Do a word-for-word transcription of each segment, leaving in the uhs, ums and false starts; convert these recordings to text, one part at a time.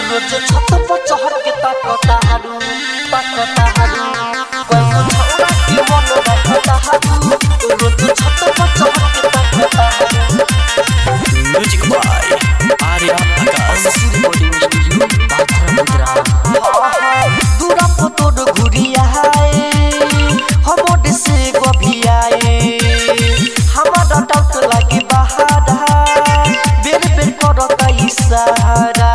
रोज छत पर चढ़ के ताकता हारू ताकता हारू कोई छौड़ा के मन रखता हारू रोज छत पर चढ़ के ताकता हारू। Music by Arya Akash recording studio बाथरा मुद्रा दूरा पतोड़ घुरिया है हमोड से गभियाए हमारा डाउट लागे बहारा बेर बेर करता इशारा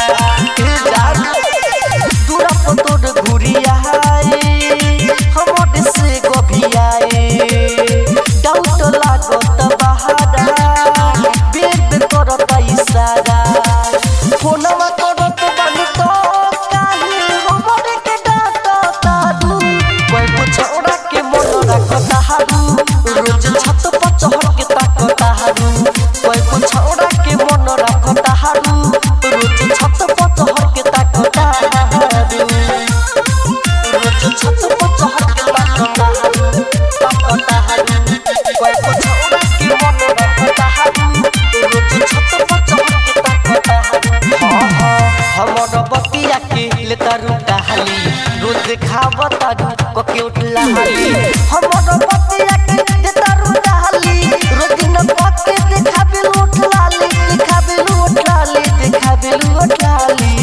दूरा पतोड़ घुरिया है हमोड से गभियाए डाउट लागत बहारा बेर बेर करता इशारा फोनमा करत बानी तो काहे हमरे के डांटता दू कोई छौड़ा के मन रखता हारू रोज छत पर चढ़ के ताकता हारू कोई छौड़ा के मन रखता हारू रोज छत पर चढ़ के ताकता हारू रोज छत पर चढ़ के ताकता हारू ताकता हारू कोई छौड़ा के मन रखता हारू रोज छत पर चढ़ के ताकता हारू। हमर बतिया के लेता रुटा हाली रोज खावता कके उठला हाली हमर बतिया के लेता रुटा हाली रोज न कके देखाबे उठला ली देखाबे उठला ली देखाबे उठला ली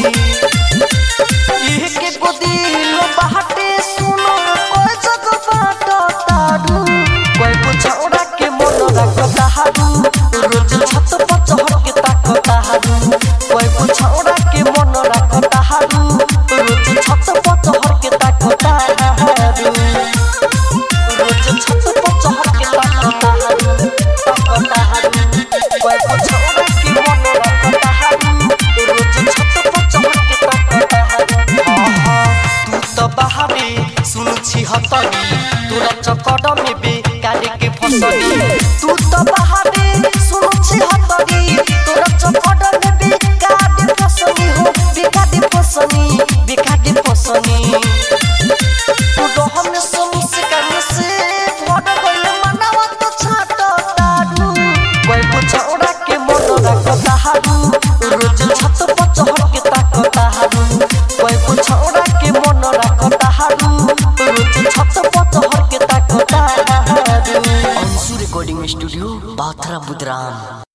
इह के गोदिल बाटे सुनो कोई जग बाटा तारू कोई छौड़ा के मन रखता हारू रोज छत पर चढ़ के ताकता हारू कोई छौड़ा के मन रखता हारू रोज छत पर चढ़ के ताकता हारू रोज छत पर चढ़ के ताकता हारू ताकता हारू कोई छौड़ा के मन रखता हारू रोज छत पर चढ़ के ताकता हारू। तू तो बाहरे सुनु छी हतनी तोरा चक्कर में बेकार के फसनी तू तो बाहरे सुनु छी हतनी तोरा चक्कर में बेकार के फसनी हो बेकार के फसनी बेकार के फसनी तू रहन सुनु से करने से भड़ गइल मनवा तो छाटा तारू कोई छौड़ा के मन रखता हारू रोज छत पर चढ़ के ताकता हारू कोई छौड़ा के मन रखता हारू रोज छत पर चढ़ के ताकता हारू। अंशु रिकॉर्डिंग स्टूडियो बाथरा मुद्रा।